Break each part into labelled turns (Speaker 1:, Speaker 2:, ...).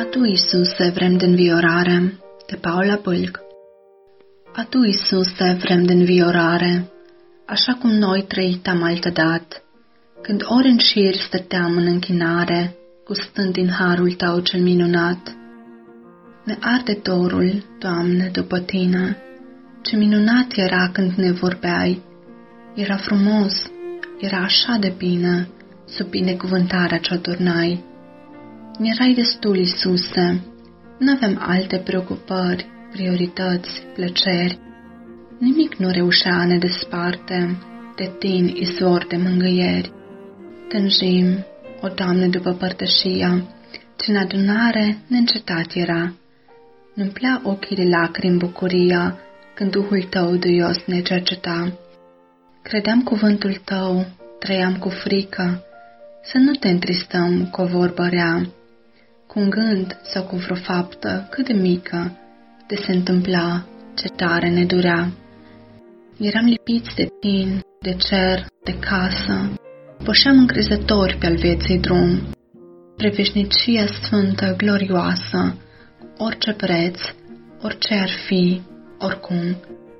Speaker 1: Tu, Iisuse, vrem de înviorare, de Paula Bâlc. A Tu, Iisuse, vrem de înviorare, așa cum noi trăitam altădat, când ori în șir stăteam în închinare, gustând din harul Tău cel minunat. Ne arde dorul, Doamne, după Tine, ce minunat era când ne vorbeai, era frumos, era așa de bine, sub binecuvântarea ce-o turnai. Mi-erai destul, Iisuse, n-aveam alte preocupări, priorități, plăceri. Nimic nu reușea a ne desparte de Tine, izvor de mângâieri. Tânjim, o Doamne, după părtășia, ce în adunare neîncetat era. Nu-mplea ochii de lacrimi bucuria, când Duhul Tău duios ne cerceta. Credeam cuvântul Tău, trăiam cu frică, să nu te întristăm cu o vorbă rea, cu un gând sau cu vreo faptă cât de mică, de se întâmpla ce tare ne durea. Eram lipiți de plin, de cer, de casă, pășeam încrezători pe al vieții drum, spre veșnicia sfântă, glorioasă, cu orice preț, orice ar fi, oricum.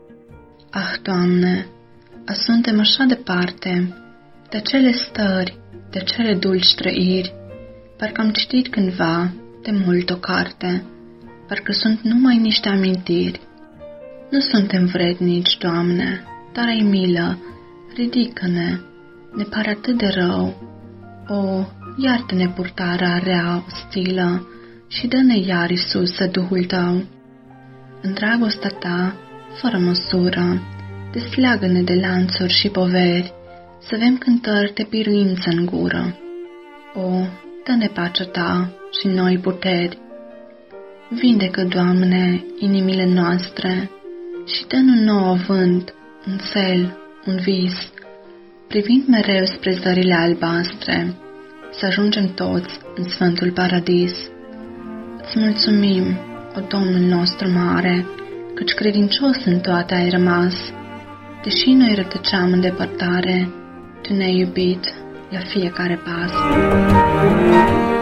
Speaker 1: Ah, Doamne, suntem așa departe de acele stări, de acele dulci trăiri, parcă am citit cândva de mult o carte, parcă sunt numai niște amintiri. Nu suntem vrednici, Doamne, dar ai milă, ridică-ne, ne pare atât de rău. O, iartă-ne purtarea rea, ostilă, și dă-ne iar, Iisuse, Duhul Tău. În dragostea Ta, fără măsură, desleagă-ne de lanțuri și poveri, să avem cântări de biruință în gură. O, dă-ne pacea Ta și noi puteri. Vindecă, Doamne, inimile noastre și dă-ne un nou avânt, un cel, un vis, privind mereu spre zările albastre, să ajungem toți în Sfântul Paradis. Îți mulțumim, o Domnul nostru mare, căci credincios în toate ai rămas, deși noi rătăceam în depărtare, Tu ne-ai iubit la fiecare pas.